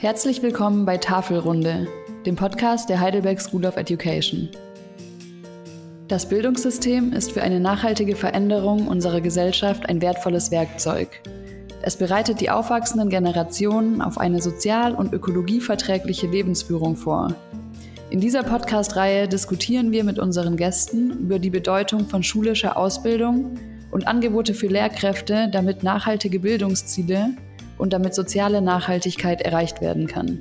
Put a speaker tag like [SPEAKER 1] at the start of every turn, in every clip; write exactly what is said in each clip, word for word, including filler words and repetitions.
[SPEAKER 1] Herzlich willkommen bei Tafelrunde, dem Podcast der Heidelberg School of Education. Das Bildungssystem ist für eine nachhaltige Veränderung unserer Gesellschaft ein wertvolles Werkzeug. Es bereitet die aufwachsenden Generationen auf eine sozial- und ökologieverträgliche Lebensführung vor. In dieser Podcast-Reihe diskutieren wir mit unseren Gästen über die Bedeutung von schulischer Ausbildung und Angebote für Lehrkräfte, damit nachhaltige Bildungsziele und damit soziale Nachhaltigkeit erreicht werden kann.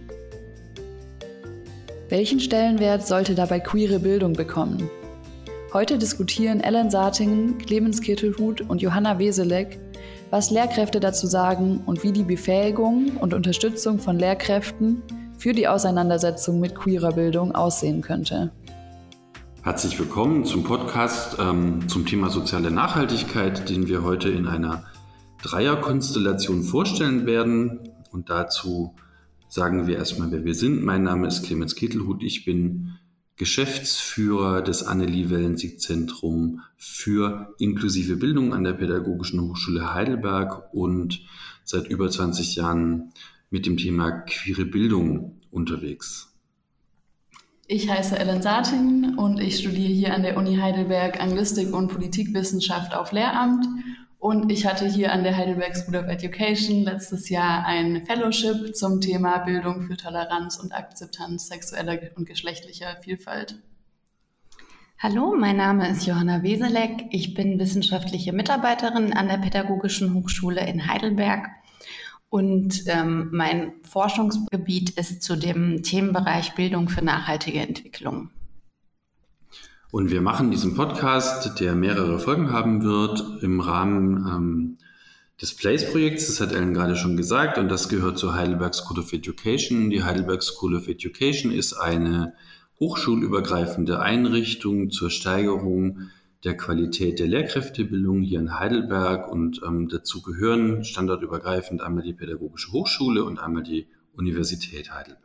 [SPEAKER 1] Welchen Stellenwert sollte dabei queere Bildung bekommen? Heute diskutieren Ellen Sartingen, Clemens Kirtelhut und Johanna Weselek, was Lehrkräfte dazu sagen und wie die Befähigung und Unterstützung von Lehrkräften für die Auseinandersetzung mit queerer Bildung aussehen könnte.
[SPEAKER 2] Herzlich willkommen zum Podcast ähm, zum Thema soziale Nachhaltigkeit, den wir heute in einer Dreierkonstellation vorstellen werden. Und dazu sagen wir erstmal, wer wir sind. Mein Name ist Clemens Kirtelhut. Ich bin Geschäftsführer des Annelie-Wellensiek-Zentrum für inklusive Bildung an der Pädagogischen Hochschule Heidelberg und seit über zwanzig Jahren mit dem Thema queere Bildung unterwegs.
[SPEAKER 1] Ich heiße Ellen Sartingen und ich studiere hier an der Uni Heidelberg Anglistik und Politikwissenschaft auf Lehramt. Und ich hatte hier an der Heidelberg School of Education letztes Jahr ein Fellowship zum Thema Bildung für Toleranz und Akzeptanz sexueller und geschlechtlicher Vielfalt.
[SPEAKER 3] Hallo, mein Name ist Johanna Weselek. Ich bin wissenschaftliche Mitarbeiterin an der Pädagogischen Hochschule in Heidelberg. Und ähm, mein Forschungsgebiet ist zu dem Themenbereich Bildung für nachhaltige Entwicklung.
[SPEAKER 2] Und wir machen diesen Podcast, der mehrere Folgen haben wird, im Rahmen ähm, des PLACE-Projekts. Das hat Ellen gerade schon gesagt und das gehört zur Heidelberg School of Education. Die Heidelberg School of Education ist eine hochschulübergreifende Einrichtung zur Steigerung der Qualität der Lehrkräftebildung hier in Heidelberg. Und ähm, dazu gehören standortübergreifend einmal die Pädagogische Hochschule und einmal die Universität Heidelberg.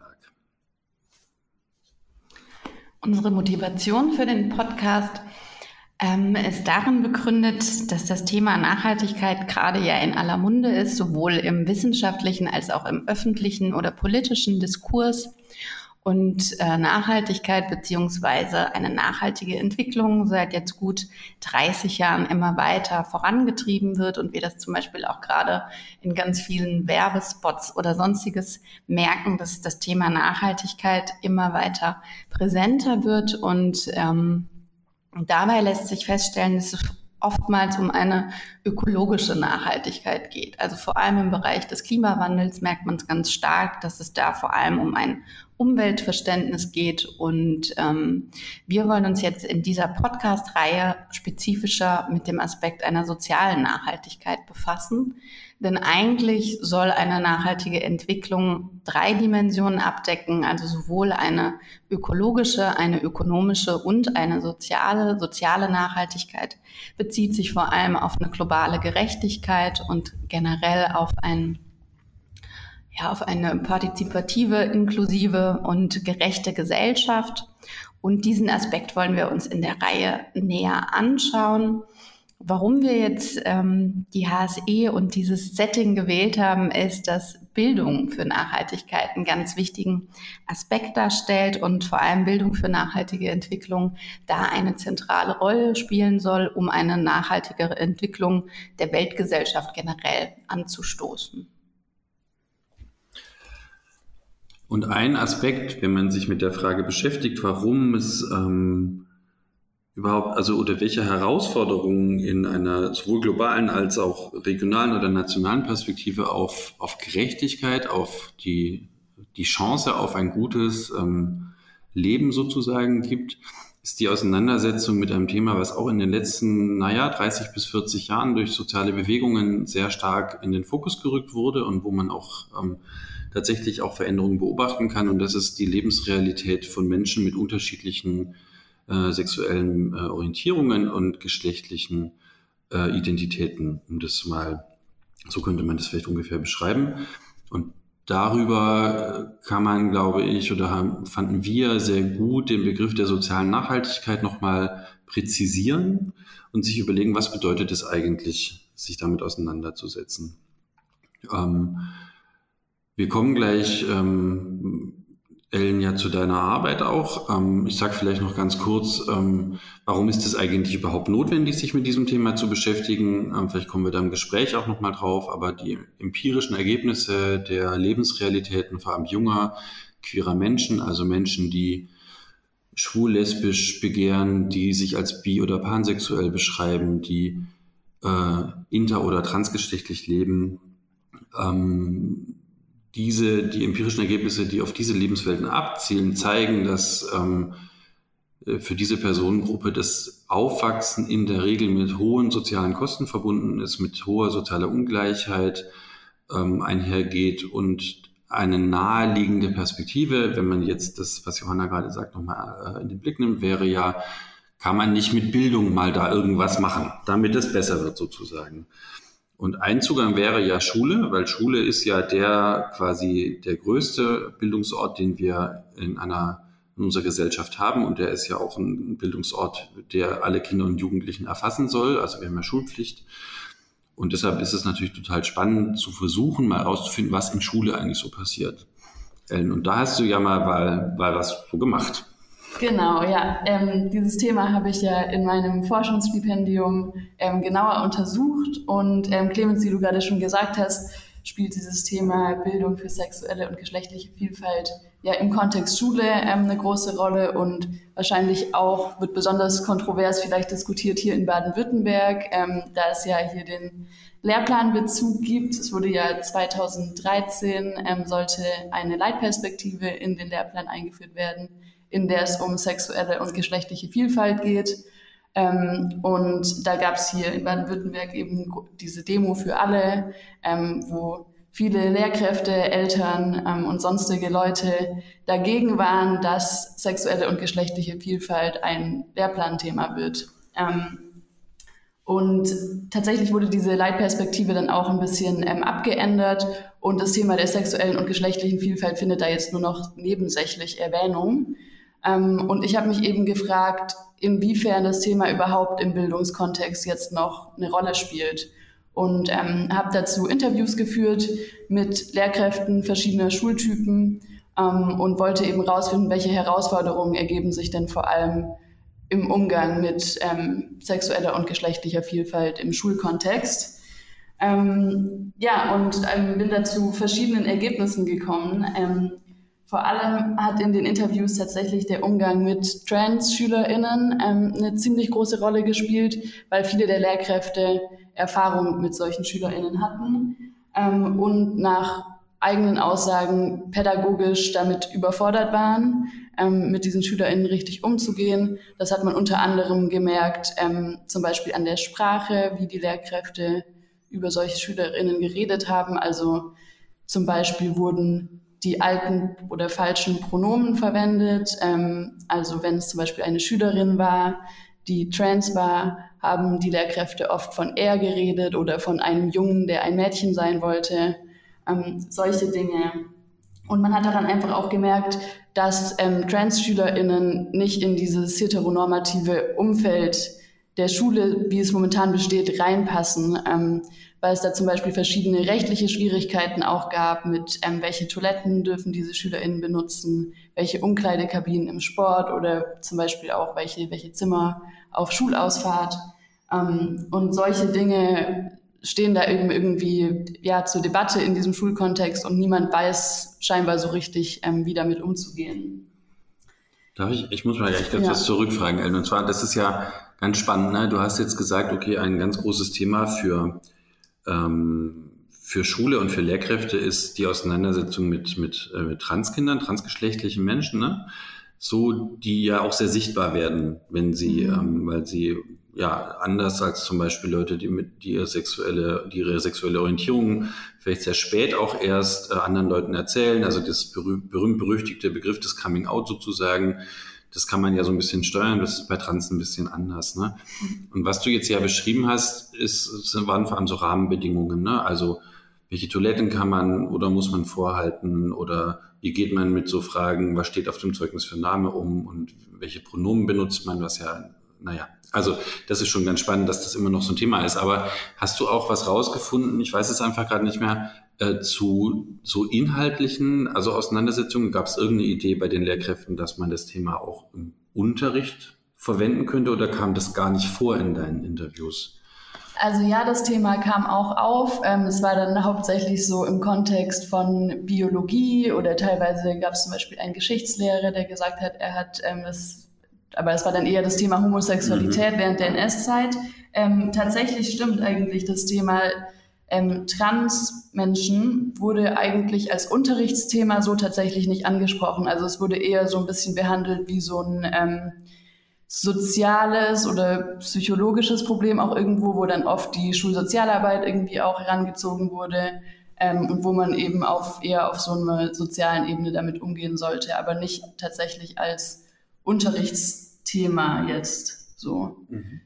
[SPEAKER 3] Unsere Motivation für den Podcast ähm, ist darin begründet, dass das Thema Nachhaltigkeit gerade ja in aller Munde ist, sowohl im wissenschaftlichen als auch im öffentlichen oder politischen Diskurs. Und äh, Nachhaltigkeit beziehungsweise eine nachhaltige Entwicklung seit jetzt gut dreißig Jahren immer weiter vorangetrieben wird und wir das zum Beispiel auch gerade in ganz vielen Werbespots oder sonstiges merken, dass das Thema Nachhaltigkeit immer weiter präsenter wird und ähm, dabei lässt sich feststellen, dass es oftmals um eine ökologische Nachhaltigkeit geht. Also vor allem im Bereich des Klimawandels merkt man es ganz stark, dass es da vor allem um ein Umweltverständnis geht. Und ähm, wir wollen uns jetzt in dieser Podcast-Reihe spezifischer mit dem Aspekt einer sozialen Nachhaltigkeit befassen. Denn eigentlich soll eine nachhaltige Entwicklung drei Dimensionen abdecken, also sowohl eine ökologische, eine ökonomische und eine soziale. Soziale Nachhaltigkeit bezieht sich vor allem auf eine globale Gerechtigkeit und generell auf ein ja, auf eine partizipative, inklusive und gerechte Gesellschaft. Und diesen Aspekt wollen wir uns in der Reihe näher anschauen. Warum wir jetzt ähm, die H S E und dieses Setting gewählt haben, ist, dass Bildung für Nachhaltigkeit einen ganz wichtigen Aspekt darstellt und vor allem Bildung für nachhaltige Entwicklung da eine zentrale Rolle spielen soll, um eine nachhaltigere Entwicklung der Weltgesellschaft generell anzustoßen.
[SPEAKER 2] Und ein Aspekt, wenn man sich mit der Frage beschäftigt, warum es ähm, überhaupt, also oder welche Herausforderungen in einer sowohl globalen als auch regionalen oder nationalen Perspektive auf, auf Gerechtigkeit, auf die, die Chance auf ein gutes ähm, Leben sozusagen gibt, ist die Auseinandersetzung mit einem Thema, was auch in den letzten, naja, dreißig bis vierzig Jahren durch soziale Bewegungen sehr stark in den Fokus gerückt wurde und wo man auch ähm, tatsächlich auch Veränderungen beobachten kann. Und das ist die Lebensrealität von Menschen mit unterschiedlichen äh, sexuellen äh, Orientierungen und geschlechtlichen äh, Identitäten, um das mal, so könnte man das vielleicht ungefähr beschreiben. Und darüber kann man, glaube ich, oder haben, fanden wir sehr gut den Begriff der sozialen Nachhaltigkeit nochmal präzisieren und sich überlegen, was bedeutet es eigentlich, sich damit auseinanderzusetzen. Ähm, Wir kommen gleich, ähm, Ellen, ja zu deiner Arbeit auch. Ähm, ich sage vielleicht noch ganz kurz, ähm, warum ist es eigentlich überhaupt notwendig, sich mit diesem Thema zu beschäftigen? Ähm, vielleicht kommen wir da im Gespräch auch nochmal drauf, aber die empirischen Ergebnisse der Lebensrealitäten, vor allem junger, queerer Menschen, also Menschen, die schwul, lesbisch begehren, die sich als bi- oder pansexuell beschreiben, die äh, inter- oder transgeschlechtlich leben, ähm, diese, die empirischen Ergebnisse, die auf diese Lebenswelten abzielen, zeigen, dass ähm, für diese Personengruppe das Aufwachsen in der Regel mit hohen sozialen Kosten verbunden ist, mit hoher sozialer Ungleichheit ähm, einhergeht und eine naheliegende Perspektive, wenn man jetzt das, was Johanna gerade sagt, nochmal äh, in den Blick nimmt, wäre ja, kann man nicht mit Bildung mal da irgendwas machen, damit es besser wird sozusagen. Und ein Zugang wäre ja Schule, weil Schule ist ja der quasi der größte Bildungsort, den wir in einer in unserer Gesellschaft haben. Und der ist ja auch ein Bildungsort, der alle Kinder und Jugendlichen erfassen soll. Also wir haben ja Schulpflicht. Und deshalb ist es natürlich total spannend zu versuchen, mal herauszufinden, was in Schule eigentlich so passiert. Ellen, und da hast du ja mal, mal, mal was so gemacht.
[SPEAKER 1] Genau, ja. Ähm, dieses Thema habe ich ja in meinem Forschungsstipendium ähm, genauer untersucht und ähm, Clemens, wie du gerade schon gesagt hast, spielt dieses Thema Bildung für sexuelle und geschlechtliche Vielfalt ja im Kontext Schule ähm, eine große Rolle und wahrscheinlich auch wird besonders kontrovers vielleicht diskutiert hier in Baden-Württemberg, ähm, da es ja hier den Lehrplanbezug gibt. Es wurde ja zweitausenddreizehn ähm, sollte eine Leitperspektive in den Lehrplan eingeführt werden, in der es um sexuelle und geschlechtliche Vielfalt geht. Ähm, und da gab es hier in Baden-Württemberg eben diese Demo für alle, ähm, wo viele Lehrkräfte, Eltern ähm, und sonstige Leute dagegen waren, dass sexuelle und geschlechtliche Vielfalt ein Lehrplanthema wird. Ähm, und tatsächlich wurde diese Leitperspektive dann auch ein bisschen ähm, abgeändert und das Thema der sexuellen und geschlechtlichen Vielfalt findet da jetzt nur noch nebensächlich Erwähnung. Ähm, und ich habe mich eben gefragt, inwiefern das Thema überhaupt im Bildungskontext jetzt noch eine Rolle spielt. Und ähm, habe dazu Interviews geführt mit Lehrkräften verschiedener Schultypen ähm, und wollte eben rausfinden, welche Herausforderungen ergeben sich denn vor allem im Umgang mit ähm, sexueller und geschlechtlicher Vielfalt im Schulkontext. Ähm, ja, und ähm, bin dazu verschiedenen Ergebnissen gekommen. Ähm, Vor allem hat in den Interviews tatsächlich der Umgang mit Trans-SchülerInnen ähm, eine ziemlich große Rolle gespielt, weil viele der Lehrkräfte Erfahrung mit solchen SchülerInnen hatten ähm, und nach eigenen Aussagen pädagogisch damit überfordert waren, ähm, mit diesen SchülerInnen richtig umzugehen. Das hat man unter anderem gemerkt, ähm, zum Beispiel an der Sprache, wie die Lehrkräfte über solche SchülerInnen geredet haben. Also zum Beispiel wurden die alten oder falschen Pronomen verwendet. Ähm, also wenn es zum Beispiel eine Schülerin war, die trans war, haben die Lehrkräfte oft von er geredet oder von einem Jungen, der ein Mädchen sein wollte. Ähm, solche Dinge. Und man hat daran einfach auch gemerkt, dass ähm, Trans-SchülerInnen nicht in dieses heteronormative Umfeld der Schule, wie es momentan besteht, reinpassen, ähm, weil es da zum Beispiel verschiedene rechtliche Schwierigkeiten auch gab mit, ähm, welche Toiletten dürfen diese SchülerInnen benutzen, welche Umkleidekabinen im Sport oder zum Beispiel auch welche, welche Zimmer auf Schulausfahrt. Ähm, und solche Dinge stehen da eben irgendwie ja, zur Debatte in diesem Schulkontext und niemand weiß scheinbar so richtig, ähm, wie damit umzugehen.
[SPEAKER 2] Darf ich, ich muss mal gleich ganz ja. was zurückfragen, Ellen. Und zwar, das ist ja ganz spannend, ne? Du hast jetzt gesagt, okay, ein ganz großes Thema für, ähm, für Schule und für Lehrkräfte ist die Auseinandersetzung mit, mit, äh, mit Transkindern, transgeschlechtlichen Menschen, ne? So, die ja auch sehr sichtbar werden, wenn sie, mhm. ähm, weil sie ja anders als zum Beispiel Leute, die mit die ihre sexuelle, die ihre sexuelle Orientierung vielleicht sehr spät auch erst äh, anderen Leuten erzählen. Also das berühmt, berühmt berüchtigte Begriff des Coming Out sozusagen, das kann man ja so ein bisschen steuern. Das ist bei Trans ein bisschen anders, ne? Und was du jetzt ja beschrieben hast, ist, waren vor allem so Rahmenbedingungen, ne? Also welche Toiletten kann man oder muss man vorhalten oder wie geht man mit so Fragen, was steht auf dem Zeugnis für Name um und welche Pronomen benutzt man, was ja, naja, also das ist schon ganz spannend, dass das immer noch so ein Thema ist. Aber hast du auch was rausgefunden, ich weiß es einfach gerade nicht mehr, Äh, zu so inhaltlichen, also Auseinandersetzungen, gab es irgendeine Idee bei den Lehrkräften, dass man das Thema auch im Unterricht verwenden könnte, oder kam das gar nicht vor in deinen Interviews?
[SPEAKER 1] Also ja, das Thema kam auch auf. Ähm, es war dann hauptsächlich so im Kontext von Biologie, oder teilweise gab es zum Beispiel einen Geschichtslehrer, der gesagt hat, er hat ähm, das, aber das war dann eher das Thema Homosexualität mhm. während der N S-Zeit. Ähm, tatsächlich stimmt eigentlich das Thema Ähm, Transmenschen wurde eigentlich als Unterrichtsthema so tatsächlich nicht angesprochen. Also es wurde eher so ein bisschen behandelt wie so ein ähm, soziales oder psychologisches Problem auch irgendwo, wo dann oft die Schulsozialarbeit irgendwie auch herangezogen wurde ähm, und wo man eben auf, eher auf so einer sozialen Ebene damit umgehen sollte, aber nicht tatsächlich als Unterrichtsthema jetzt so. Mhm.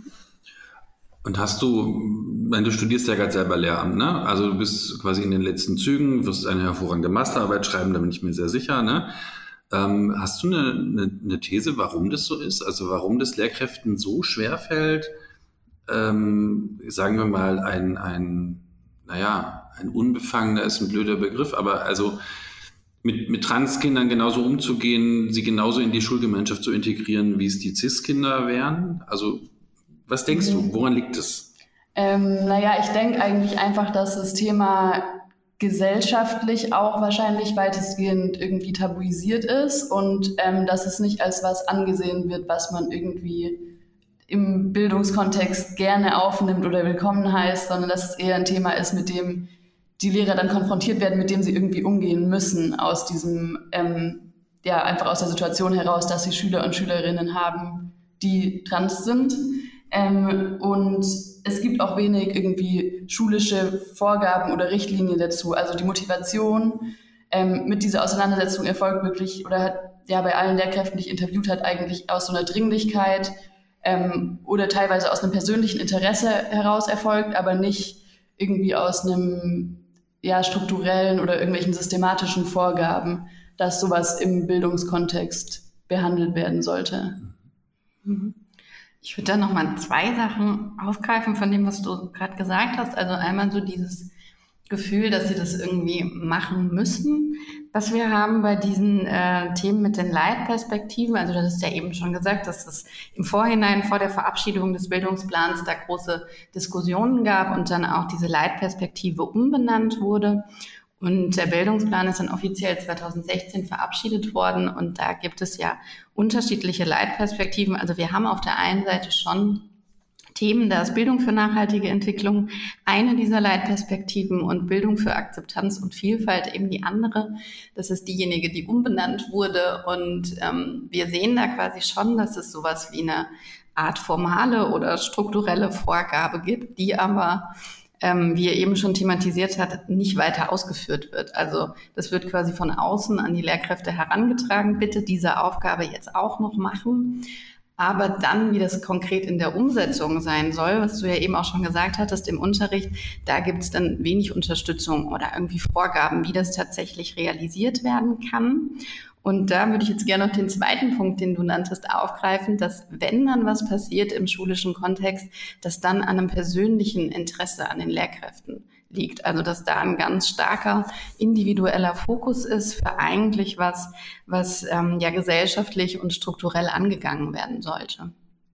[SPEAKER 2] Und hast du, wenn du studierst ja gerade selber Lehramt, ne? Also du bist quasi in den letzten Zügen, wirst eine hervorragende Masterarbeit schreiben, da bin ich mir sehr sicher, ne? Ähm, hast du eine, eine, eine These, warum das so ist? Also warum das Lehrkräften so schwerfällt, ähm, sagen wir mal, ein, ein, naja, ein Unbefangener ist ein blöder Begriff, aber also mit, mit Transkindern genauso umzugehen, sie genauso in die Schulgemeinschaft zu integrieren, wie es die Cis-Kinder wären? Also was denkst du, woran liegt es?
[SPEAKER 1] Ähm, naja, ich denke eigentlich einfach, dass das Thema gesellschaftlich auch wahrscheinlich weitestgehend irgendwie tabuisiert ist und ähm, dass es nicht als was angesehen wird, was man irgendwie im Bildungskontext gerne aufnimmt oder willkommen heißt, sondern dass es eher ein Thema ist, mit dem die Lehrer dann konfrontiert werden, mit dem sie irgendwie umgehen müssen aus diesem, ähm, ja, einfach aus der Situation heraus, dass sie Schüler und Schülerinnen haben, die trans sind. Ähm, und es gibt auch wenig irgendwie schulische Vorgaben oder Richtlinien dazu. Also die Motivation ähm, mit dieser Auseinandersetzung erfolgt wirklich, oder hat ja bei allen Lehrkräften, die ich interviewt habe, eigentlich aus so einer Dringlichkeit ähm, oder teilweise aus einem persönlichen Interesse heraus erfolgt, aber nicht irgendwie aus einem ja, strukturellen oder irgendwelchen systematischen Vorgaben, dass sowas im Bildungskontext behandelt werden sollte.
[SPEAKER 3] Mhm. Ich würde da nochmal zwei Sachen aufgreifen von dem, was du gerade gesagt hast. Also einmal so dieses Gefühl, dass sie das irgendwie machen müssen, was wir haben bei diesen äh, Themen mit den Leitperspektiven. Also das ist ja eben schon gesagt, dass es im Vorhinein vor der Verabschiedung des Bildungsplans da große Diskussionen gab und dann auch diese Leitperspektive umbenannt wurde. Und der Bildungsplan ist dann offiziell zweitausendsechzehn verabschiedet worden und da gibt es ja unterschiedliche Leitperspektiven. Also wir haben auf der einen Seite schon Themen, da ist Bildung für nachhaltige Entwicklung eine dieser Leitperspektiven und Bildung für Akzeptanz und Vielfalt eben die andere. Das ist diejenige, die umbenannt wurde und ähm, wir sehen da quasi schon, dass es sowas wie eine Art formale oder strukturelle Vorgabe gibt, die aber Ähm, wie er eben schon thematisiert hat, nicht weiter ausgeführt wird. Also das wird quasi von außen an die Lehrkräfte herangetragen, bitte diese Aufgabe jetzt auch noch machen. Aber dann, wie das konkret in der Umsetzung sein soll, was du ja eben auch schon gesagt hattest im Unterricht, da gibt es dann wenig Unterstützung oder irgendwie Vorgaben, wie das tatsächlich realisiert werden kann. Und da würde ich jetzt gerne noch den zweiten Punkt, den du nanntest, aufgreifen, dass wenn dann was passiert im schulischen Kontext, dass dann an einem persönlichen Interesse an den Lehrkräften liegt. Also dass da ein ganz starker individueller Fokus ist für eigentlich was, was ähm, ja gesellschaftlich und strukturell angegangen werden sollte.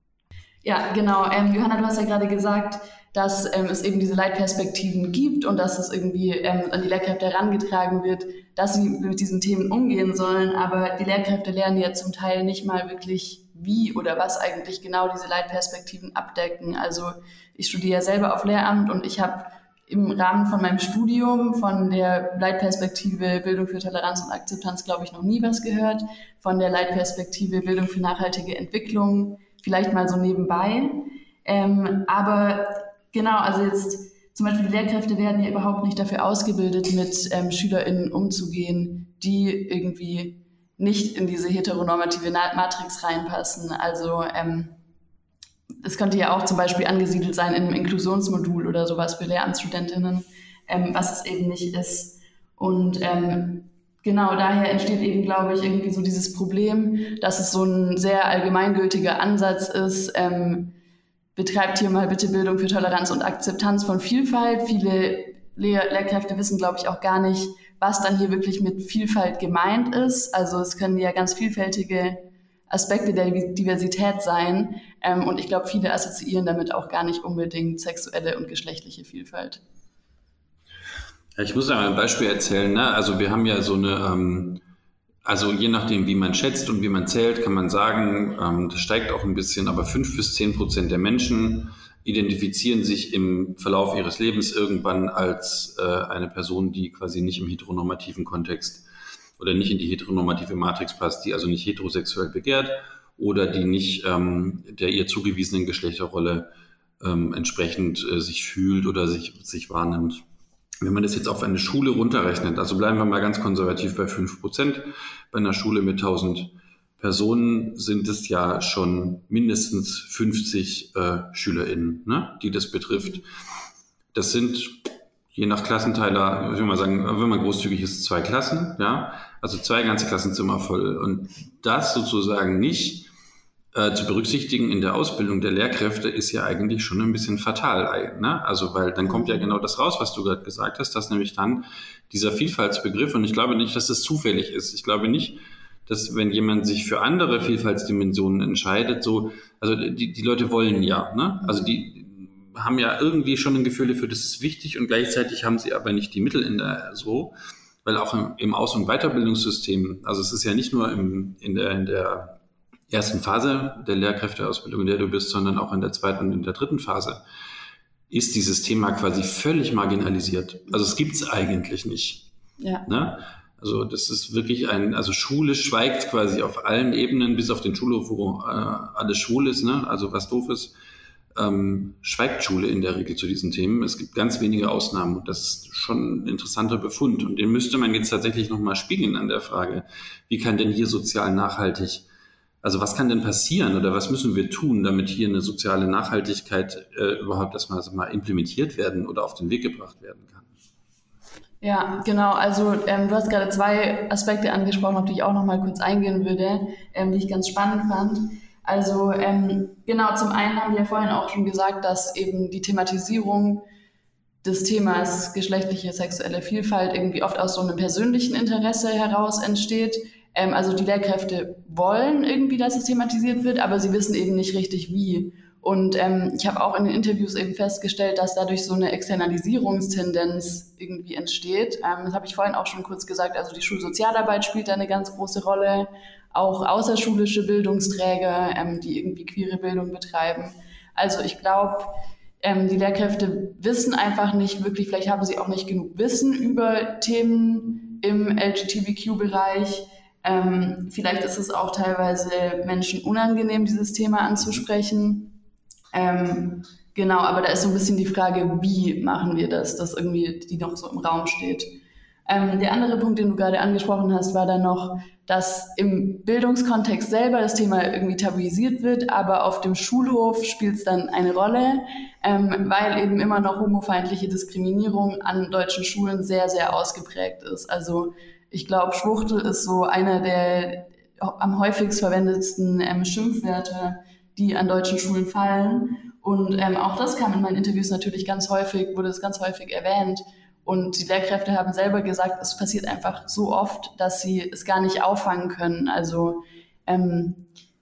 [SPEAKER 1] Ja, genau. Ähm, Johanna, du hast ja gerade gesagt, dass ähm, es eben diese Leitperspektiven gibt und dass es irgendwie ähm, an die Lehrkräfte herangetragen wird, dass sie mit diesen Themen umgehen sollen. Aber die Lehrkräfte lernen ja zum Teil nicht mal wirklich, wie oder was eigentlich genau diese Leitperspektiven abdecken. Also ich studiere ja selber auf Lehramt und ich habe im Rahmen von meinem Studium von der Leitperspektive Bildung für Toleranz und Akzeptanz, glaube ich, noch nie was gehört. Von der Leitperspektive Bildung für nachhaltige Entwicklung vielleicht mal so nebenbei. Ähm, aber genau, also jetzt zum Beispiel die Lehrkräfte werden ja überhaupt nicht dafür ausgebildet, mit ähm, SchülerInnen umzugehen, die irgendwie nicht in diese heteronormative Matrix reinpassen. Also ähm, es könnte ja auch zum Beispiel angesiedelt sein in einem Inklusionsmodul oder sowas für Lehramtsstudentinnen, ähm, was es eben nicht ist. Und ähm, genau daher entsteht eben, glaube ich, irgendwie so dieses Problem, dass es so ein sehr allgemeingültiger Ansatz ist, ähm, betreibt hier mal bitte Bildung für Toleranz und Akzeptanz von Vielfalt. Viele Lehr- Lehrkräfte wissen, glaube ich, auch gar nicht, was dann hier wirklich mit Vielfalt gemeint ist. Also es können ja ganz vielfältige Aspekte der Diversität sein. Ähm, und ich glaube, viele assoziieren damit auch gar nicht unbedingt sexuelle und geschlechtliche Vielfalt.
[SPEAKER 2] Ja, ich muss einmal ein Beispiel erzählen. Ne? Also wir haben ja so eine, ähm, also je nachdem, wie man schätzt und wie man zählt, kann man sagen, ähm, das steigt auch ein bisschen, aber fünf bis zehn Prozent der Menschen identifizieren sich im Verlauf ihres Lebens irgendwann als äh, eine Person, die quasi nicht im heteronormativen Kontext oder nicht in die heteronormative Matrix passt, die also nicht heterosexuell begehrt oder die nicht ähm, der ihr zugewiesenen Geschlechterrolle ähm, entsprechend äh, sich fühlt oder sich, sich wahrnimmt. Wenn man das jetzt auf eine Schule runterrechnet, also bleiben wir mal ganz konservativ bei fünf Prozent, bei einer Schule mit tausend Personen sind es ja schon mindestens fünfzig äh, SchülerInnen, ne, die das betrifft. Das sind je nach Klassenteiler, ich will mal sagen, wenn man großzügig ist, zwei Klassen, ja, also zwei ganze Klassenzimmer voll. Und das sozusagen nicht äh, zu berücksichtigen in der Ausbildung der Lehrkräfte ist ja eigentlich schon ein bisschen fatal, ne? Also, weil dann kommt ja genau das raus, was du gerade gesagt hast, dass nämlich dann dieser Vielfaltsbegriff, und ich glaube nicht, dass das zufällig ist. Ich glaube nicht, dass wenn jemand sich für andere Vielfaltsdimensionen entscheidet, so, also die, die Leute wollen ja, ne? Also die haben ja irgendwie schon ein Gefühl dafür, das ist wichtig und gleichzeitig haben sie aber nicht die Mittel in der, so, weil auch im, im Aus- und Weiterbildungssystem, also es ist ja nicht nur im, in der, in der ersten Phase der Lehrkräfteausbildung, in der du bist, sondern auch in der zweiten und in der dritten Phase, ist dieses Thema quasi völlig marginalisiert. Also es gibt's eigentlich nicht.
[SPEAKER 1] Ja.
[SPEAKER 2] Ne? Also das ist wirklich ein, also Schule schweigt quasi auf allen Ebenen, bis auf den Schulhof, wo äh, alles schwul ist, ne? Also was doof ist, ähm, schweigt Schule in der Regel zu diesen Themen. Es gibt ganz wenige Ausnahmen und das ist schon ein interessanter Befund. Und den müsste man jetzt tatsächlich nochmal spiegeln an der Frage, wie kann denn hier sozial nachhaltig, also was kann denn passieren oder was müssen wir tun, damit hier eine soziale Nachhaltigkeit äh, überhaupt erstmal also mal implementiert werden oder auf den Weg gebracht werden kann?
[SPEAKER 1] Ja, genau. Also ähm, du hast gerade zwei Aspekte angesprochen, auf die ich auch noch mal kurz eingehen würde, ähm, die ich ganz spannend fand. Also ähm, genau, zum einen haben wir ja vorhin auch schon gesagt, dass eben die Thematisierung des Themas geschlechtliche sexuelle Vielfalt irgendwie oft aus so einem persönlichen Interesse heraus entsteht. Ähm, also die Lehrkräfte wollen irgendwie, dass es thematisiert wird, aber sie wissen eben nicht richtig wie. Und ähm, ich habe auch in den Interviews eben festgestellt, dass dadurch so eine Externalisierungstendenz irgendwie entsteht. Ähm, das habe ich vorhin auch schon kurz gesagt. Also die Schulsozialarbeit spielt da eine ganz große Rolle. Auch außerschulische Bildungsträger, ähm, die irgendwie queere Bildung betreiben. Also ich glaube, ähm, die Lehrkräfte wissen einfach nicht wirklich, vielleicht haben sie auch nicht genug Wissen über Themen im L G B T Q-Bereich. Ähm, vielleicht ist es auch teilweise Menschen unangenehm, dieses Thema anzusprechen. Ähm, genau, aber da ist so ein bisschen die Frage, wie machen wir das, dass irgendwie die noch so im Raum steht. Ähm, der andere Punkt, den du gerade angesprochen hast, war dann noch, dass im Bildungskontext selber das Thema irgendwie tabuisiert wird, aber auf dem Schulhof spielt es dann eine Rolle, ähm, weil eben immer noch homofeindliche Diskriminierung an deutschen Schulen sehr, sehr ausgeprägt ist. Also ich glaube, Schwuchtel ist so einer der am häufigst verwendetsten ähm, Schimpfwörter, die an deutschen Schulen fallen. Und ähm, auch das kam in meinen Interviews natürlich ganz häufig, wurde es ganz häufig erwähnt. Und die Lehrkräfte haben selber gesagt, es passiert einfach so oft, dass sie es gar nicht auffangen können. Also ähm,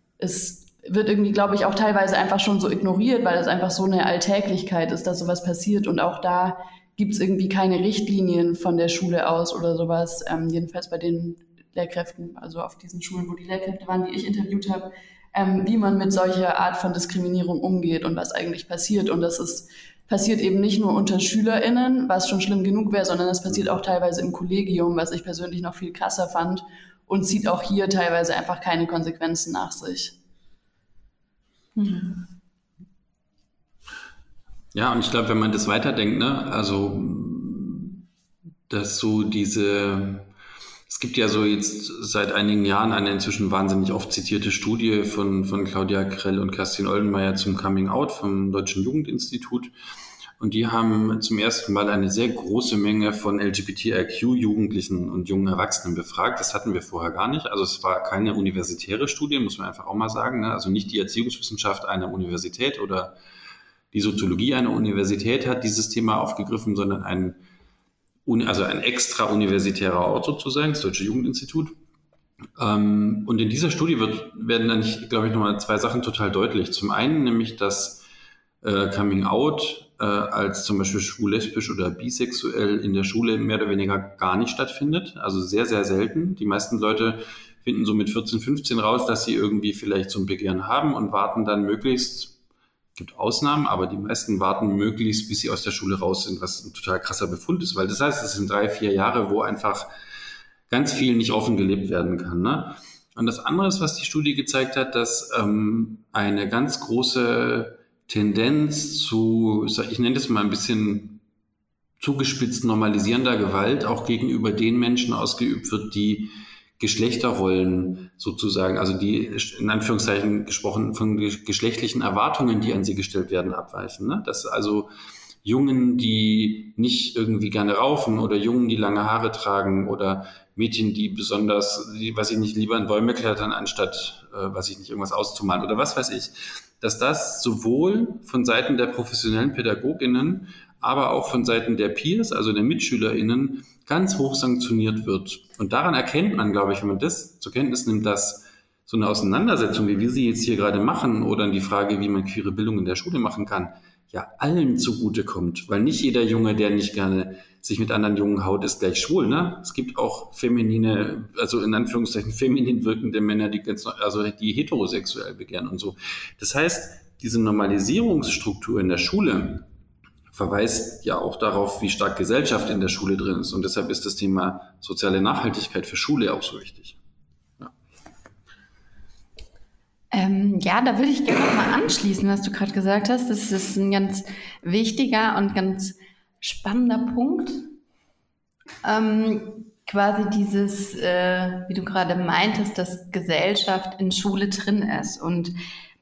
[SPEAKER 1] es wird irgendwie, glaube ich, auch teilweise einfach schon so ignoriert, weil es einfach so eine Alltäglichkeit ist, dass sowas passiert. Und auch da gibt es irgendwie keine Richtlinien von der Schule aus oder sowas, ähm, jedenfalls bei den Lehrkräften, also auf diesen Schulen, wo die Lehrkräfte waren, die ich interviewt habe, ähm, wie man mit solcher Art von Diskriminierung umgeht und was eigentlich passiert. Und das ist passiert eben nicht nur unter SchülerInnen, was schon schlimm genug wäre, sondern es passiert auch teilweise im Kollegium, was ich persönlich noch viel krasser fand und zieht auch hier teilweise einfach keine Konsequenzen nach sich.
[SPEAKER 2] Mhm. Ja, und ich glaube, wenn man das weiterdenkt, ne, also, dass so diese, es gibt ja so jetzt seit einigen Jahren eine inzwischen wahnsinnig oft zitierte Studie von, von Claudia Krell und Kerstin Oldenmeier zum Coming Out vom Deutschen Jugendinstitut. Und die haben zum ersten Mal eine sehr große Menge von L G B T I Q-Jugendlichen und jungen Erwachsenen befragt. Das hatten wir vorher gar nicht. Also es war keine universitäre Studie, muss man einfach auch mal sagen, ne? Also nicht die Erziehungswissenschaft einer Universität oder die Soziologie einer Universität hat dieses Thema aufgegriffen, sondern ein also ein extra universitärer Ort sozusagen, das Deutsche Jugendinstitut. Ähm, und in dieser Studie wird, werden dann, glaube ich, nochmal zwei Sachen total deutlich. Zum einen nämlich, dass äh, Coming Out äh, als zum Beispiel schwul, lesbisch oder bisexuell in der Schule mehr oder weniger gar nicht stattfindet. Also sehr, sehr selten. Die meisten Leute finden so mit vierzehn, fünfzehn raus, dass sie irgendwie vielleicht so ein Begehren haben und warten dann möglichst, es gibt Ausnahmen, aber die meisten warten möglichst, bis sie aus der Schule raus sind, was ein total krasser Befund ist, weil das heißt, es sind drei, vier Jahre, wo einfach ganz viel nicht offen gelebt werden kann. Ne? Und das andere ist, was die Studie gezeigt hat, dass ähm, eine ganz große Tendenz zu, ich nenne das mal ein bisschen zugespitzt normalisierender Gewalt auch gegenüber den Menschen ausgeübt wird, die Geschlechterrollen sozusagen, also die in Anführungszeichen gesprochen von geschlechtlichen Erwartungen, die an sie gestellt werden, abweichen. Ne? Dass also Jungen, die nicht irgendwie gerne rauchen oder Jungen, die lange Haare tragen oder Mädchen, die besonders, die, was ich nicht, lieber in Bäume klettern, anstatt, äh, was ich nicht, irgendwas auszumalen oder was weiß ich, dass das sowohl von Seiten der professionellen PädagogInnen, aber auch von Seiten der Peers, also der MitschülerInnen, ganz hoch sanktioniert wird. Und daran erkennt man, glaube ich, wenn man das zur Kenntnis nimmt, dass so eine Auseinandersetzung, wie wir sie jetzt hier gerade machen, oder die Frage, wie man queere Bildung in der Schule machen kann, ja allen zugutekommt. Weil nicht jeder Junge, der nicht gerne sich mit anderen Jungen haut, ist gleich schwul. Ne? Es gibt auch feminine, also in Anführungszeichen feminin wirkende Männer, die ganz, also die heterosexuell begehren und so. Das heißt, diese Normalisierungsstruktur in der Schule verweist ja auch darauf, wie stark Gesellschaft in der Schule drin ist. Und deshalb ist das Thema soziale Nachhaltigkeit für Schule auch so wichtig. Ja,
[SPEAKER 3] ähm, ja da würde ich gerne noch mal anschließen, was du gerade gesagt hast. Das ist ein ganz wichtiger und ganz spannender Punkt. Ähm, quasi dieses, äh, wie du gerade meintest, dass Gesellschaft in Schule drin ist. Und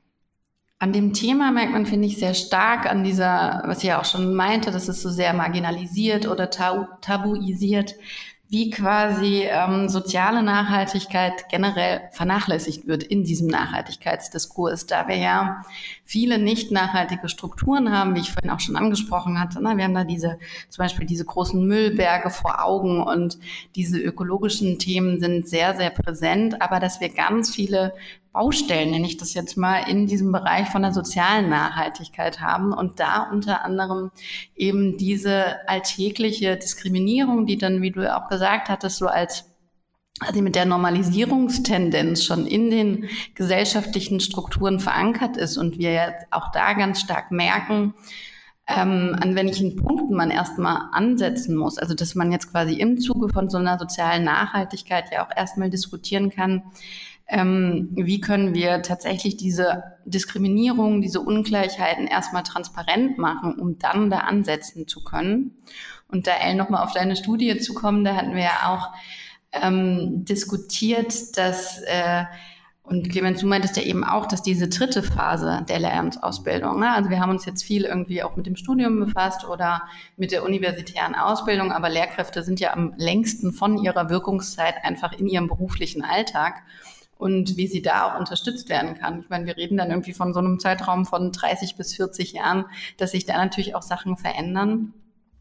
[SPEAKER 3] an dem Thema merkt man, finde ich, sehr stark an dieser, was ich ja auch schon meinte, dass es so sehr marginalisiert oder tabu- tabuisiert, wie quasi ähm, soziale Nachhaltigkeit generell vernachlässigt wird in diesem Nachhaltigkeitsdiskurs, da wir ja viele nicht nachhaltige Strukturen haben, wie ich vorhin auch schon angesprochen hatte. Ne? Wir haben da diese, zum Beispiel diese großen Müllberge vor Augen und diese ökologischen Themen sind sehr, sehr präsent, aber dass wir ganz viele Baustellen, nenne ich das jetzt mal, in diesem Bereich von der sozialen Nachhaltigkeit haben und da unter anderem eben diese alltägliche Diskriminierung, die dann, wie du auch gesagt hattest, so als also mit der Normalisierungstendenz schon in den gesellschaftlichen Strukturen verankert ist und wir jetzt auch da ganz stark merken, ähm, an welchen Punkten man erstmal ansetzen muss. Also dass man jetzt quasi im Zuge von so einer sozialen Nachhaltigkeit ja auch erstmal diskutieren kann, Ähm, wie können wir tatsächlich diese Diskriminierung, diese Ungleichheiten erstmal transparent machen, um dann da ansetzen zu können. Und da, Elle, nochmal auf deine Studie zu kommen, da hatten wir ja auch ähm, diskutiert, dass, äh, und Clemens, du meintest ja eben auch, dass diese dritte Phase der Lehramtsausbildung, ne? Also wir haben uns jetzt viel irgendwie auch mit dem Studium befasst oder mit der universitären Ausbildung, aber Lehrkräfte sind ja am längsten von ihrer Wirkungszeit einfach in ihrem beruflichen Alltag. Und wie sie da auch unterstützt werden kann. Ich meine, wir reden dann irgendwie von so einem Zeitraum von dreißig bis vierzig Jahren, dass sich da natürlich auch Sachen verändern.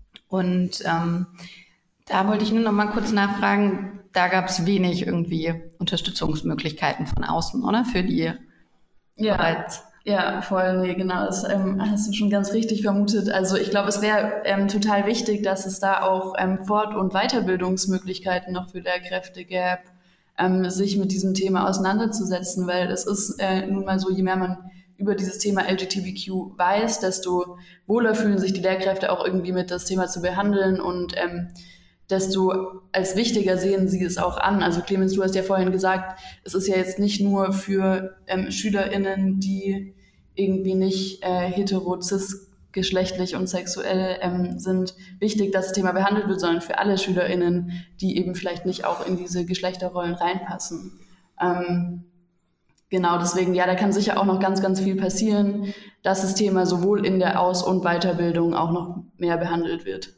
[SPEAKER 3] Und ähm, da wollte ich nur noch mal kurz nachfragen, da gab es wenig irgendwie Unterstützungsmöglichkeiten von außen, oder? Für die
[SPEAKER 1] ja.
[SPEAKER 3] bereits.
[SPEAKER 1] Ja, voll, nee, genau, das ähm, hast du schon ganz richtig vermutet. Also ich glaube, es wäre ähm, total wichtig, dass es da auch ähm, Fort- und Weiterbildungsmöglichkeiten noch für Lehrkräfte gäbe, Ähm, sich mit diesem Thema auseinanderzusetzen, weil es ist äh, nun mal so, je mehr man über dieses Thema L G B T Q weiß, desto wohler fühlen sich die Lehrkräfte auch irgendwie mit, das Thema zu behandeln und ähm, desto als wichtiger sehen sie es auch an. Also Clemens, du hast ja vorhin gesagt, es ist ja jetzt nicht nur für ähm, SchülerInnen, die irgendwie nicht äh, hetero, cis geschlechtlich und sexuell ähm, sind, wichtig, dass das Thema behandelt wird, sondern für alle SchülerInnen, die eben vielleicht nicht auch in diese Geschlechterrollen reinpassen. Ähm, genau, deswegen, ja, da kann sicher auch noch ganz, ganz viel passieren, dass das Thema sowohl in der Aus- und Weiterbildung auch noch mehr behandelt wird.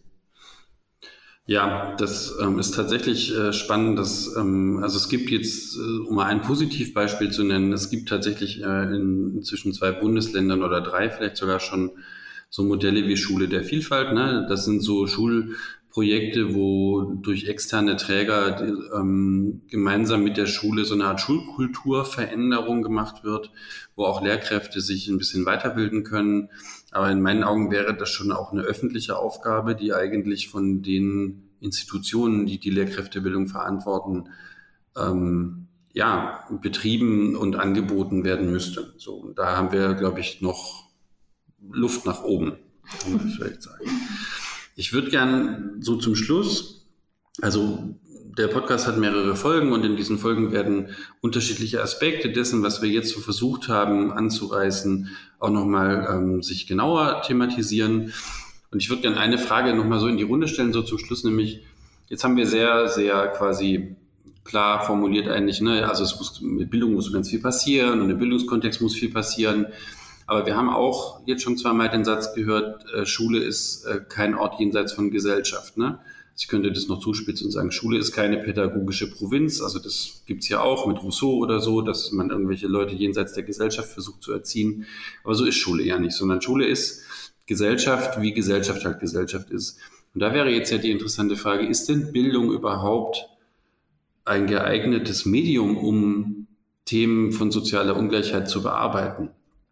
[SPEAKER 2] Ja, das ähm, ist tatsächlich äh, spannend, dass, ähm, also es gibt jetzt, äh, um mal ein Positivbeispiel zu nennen, es gibt tatsächlich äh, in, inzwischen zwei Bundesländern oder drei vielleicht sogar schon so Modelle wie Schule der Vielfalt, ne? Das sind so Schul, Projekte, wo durch externe Träger die, ähm, gemeinsam mit der Schule so eine Art Schulkulturveränderung gemacht wird, wo auch Lehrkräfte sich ein bisschen weiterbilden können. Aber in meinen Augen wäre das schon auch eine öffentliche Aufgabe, die eigentlich von den Institutionen, die die Lehrkräftebildung verantworten, ähm, ja, betrieben und angeboten werden müsste. So, und da haben wir, glaube ich, noch Luft nach oben, kann man vielleicht sagen. Ich würde gern so zum Schluss, also der Podcast hat mehrere Folgen und in diesen Folgen werden unterschiedliche Aspekte dessen, was wir jetzt so versucht haben anzureißen, auch nochmal ähm, sich genauer thematisieren. Und ich würde gerne eine Frage nochmal so in die Runde stellen, so zum Schluss, nämlich, jetzt haben wir sehr, sehr quasi klar formuliert eigentlich, ne, also es muss, mit Bildung muss ganz viel passieren und im Bildungskontext muss viel passieren. Aber wir haben auch jetzt schon zweimal den Satz gehört, äh, Schule ist äh, kein Ort jenseits von Gesellschaft, ne? Ich könnte das noch zuspitzen und sagen, Schule ist keine pädagogische Provinz. Also das gibt's ja auch mit Rousseau oder so, dass man irgendwelche Leute jenseits der Gesellschaft versucht zu erziehen. Aber so ist Schule ja nicht, sondern Schule ist Gesellschaft, wie Gesellschaft halt Gesellschaft ist. Und da wäre jetzt ja die interessante Frage, ist denn Bildung überhaupt ein geeignetes Medium, um Themen von sozialer Ungleichheit zu bearbeiten?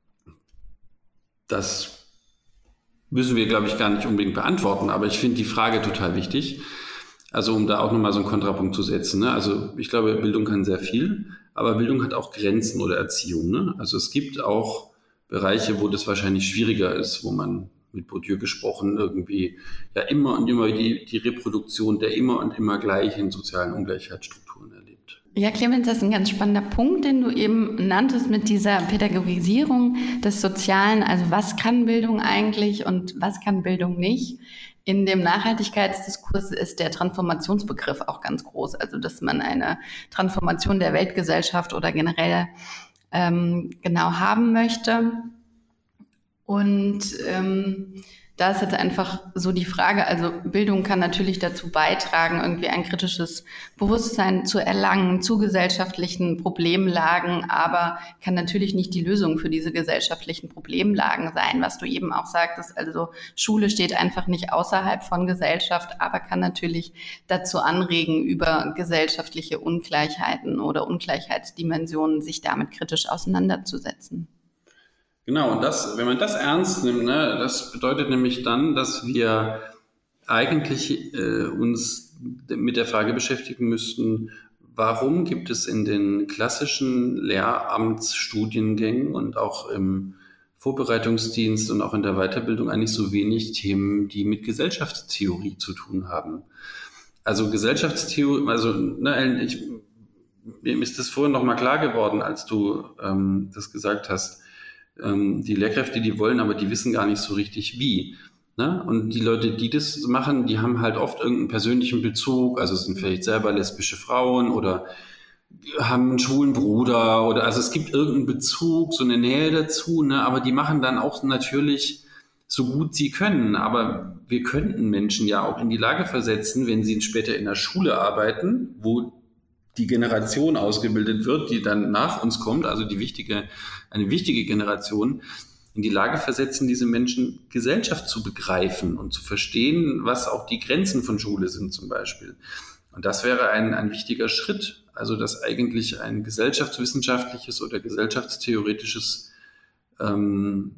[SPEAKER 2] Das müssen wir, glaube ich, gar nicht unbedingt beantworten, aber ich finde die Frage total wichtig. Also um da auch nochmal so einen Kontrapunkt zu setzen. Ne? Also ich glaube, Bildung kann sehr viel, aber Bildung hat auch Grenzen oder Erziehung. Ne? Also es gibt auch Bereiche, wo das wahrscheinlich schwieriger ist, wo man mit Bourdieu gesprochen irgendwie ja immer und immer die, die Reproduktion der immer und immer gleichen sozialen Ungleichheitsstrukturen erlebt.
[SPEAKER 3] Ja, Clemens, das ist ein ganz spannender Punkt, den du eben nanntest mit dieser Pädagogisierung des Sozialen. Also was kann Bildung eigentlich und was kann Bildung nicht? In dem Nachhaltigkeitsdiskurs ist der Transformationsbegriff auch ganz groß. Also dass man eine Transformation der Weltgesellschaft oder generell ähm, genau haben möchte. Und ähm, da ist jetzt einfach so die Frage, also Bildung kann natürlich dazu beitragen, irgendwie ein kritisches Bewusstsein zu erlangen zu gesellschaftlichen Problemlagen, aber kann natürlich nicht die Lösung für diese gesellschaftlichen Problemlagen sein, was du eben auch sagtest. Also Schule steht einfach nicht außerhalb von Gesellschaft, aber kann natürlich dazu anregen, über gesellschaftliche Ungleichheiten oder Ungleichheitsdimensionen sich damit kritisch auseinanderzusetzen.
[SPEAKER 2] Genau, und das, wenn man das ernst nimmt, ne, das bedeutet nämlich dann, dass wir eigentlich äh, uns mit der Frage beschäftigen müssten, warum gibt es in den klassischen Lehramtsstudiengängen und auch im Vorbereitungsdienst und auch in der Weiterbildung eigentlich so wenig Themen, die mit Gesellschaftstheorie zu tun haben. Also Gesellschaftstheorie, also ne, ich, mir ist das vorhin nochmal klar geworden, als du ähm, das gesagt hast. Die Lehrkräfte, die wollen, aber die wissen gar nicht so richtig wie. Ne? Und die Leute, die das machen, die haben halt oft irgendeinen persönlichen Bezug, also sind vielleicht selber lesbische Frauen oder haben einen schwulen Bruder oder also es gibt irgendeinen Bezug, so eine Nähe dazu, ne? Aber die machen dann auch natürlich so gut sie können. Aber wir könnten Menschen ja auch in die Lage versetzen, wenn sie später in der Schule arbeiten, wo die Generation ausgebildet wird, die dann nach uns kommt, also die wichtige, eine wichtige Generation, in die Lage versetzen, diese Menschen Gesellschaft zu begreifen und zu verstehen, was auch die Grenzen von Schule sind zum Beispiel. Und das wäre ein, ein wichtiger Schritt, also dass eigentlich ein gesellschaftswissenschaftliches oder gesellschaftstheoretisches ähm,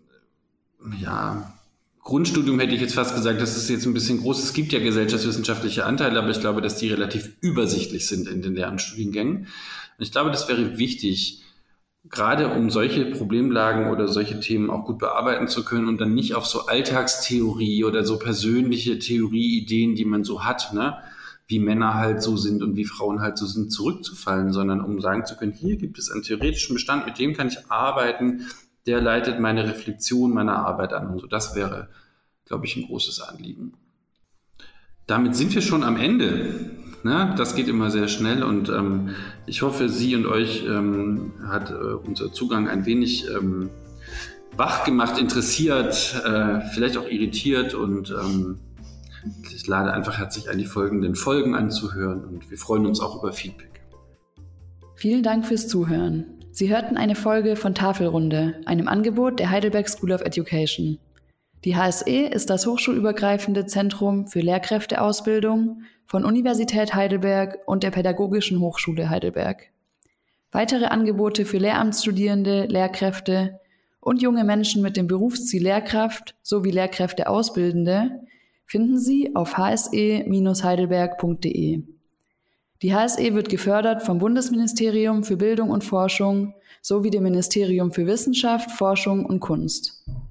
[SPEAKER 2] ja, Grundstudium hätte ich jetzt fast gesagt, das ist jetzt ein bisschen groß. Es gibt ja gesellschaftswissenschaftliche Anteile, aber ich glaube, dass die relativ übersichtlich sind in den Lehramtsstudiengängen. Und ich glaube, das wäre wichtig, gerade um solche Problemlagen oder solche Themen auch gut bearbeiten zu können und dann nicht auf so Alltagstheorie oder so persönliche Theorieideen, die man so hat, ne, wie Männer halt so sind und wie Frauen halt so sind, zurückzufallen, sondern um sagen zu können, hier gibt es einen theoretischen Bestand, mit dem kann ich arbeiten, der leitet meine Reflexion meiner Arbeit an und so. Das wäre, glaube ich, ein großes Anliegen. Damit sind wir schon am Ende. Ne? Das geht immer sehr schnell und ähm, ich hoffe, Sie und euch ähm, hat äh, unser Zugang ein wenig ähm, wach gemacht, interessiert, äh, vielleicht auch irritiert und ähm, ich lade einfach herzlich ein, die folgenden Folgen anzuhören und wir freuen uns auch über Feedback.
[SPEAKER 1] Vielen Dank fürs Zuhören. Sie hörten eine Folge von Tafelrunde, einem Angebot der Heidelberg School of Education. Die H S E ist das hochschulübergreifende Zentrum für Lehrkräfteausbildung von Universität Heidelberg und der Pädagogischen Hochschule Heidelberg. Weitere Angebote für Lehramtsstudierende, Lehrkräfte und junge Menschen mit dem Berufsziel Lehrkraft sowie Lehrkräfteausbildende finden Sie auf h s e Bindestrich heidelberg punkt d e. Die H S E wird gefördert vom Bundesministerium für Bildung und Forschung sowie dem Ministerium für Wissenschaft, Forschung und Kunst.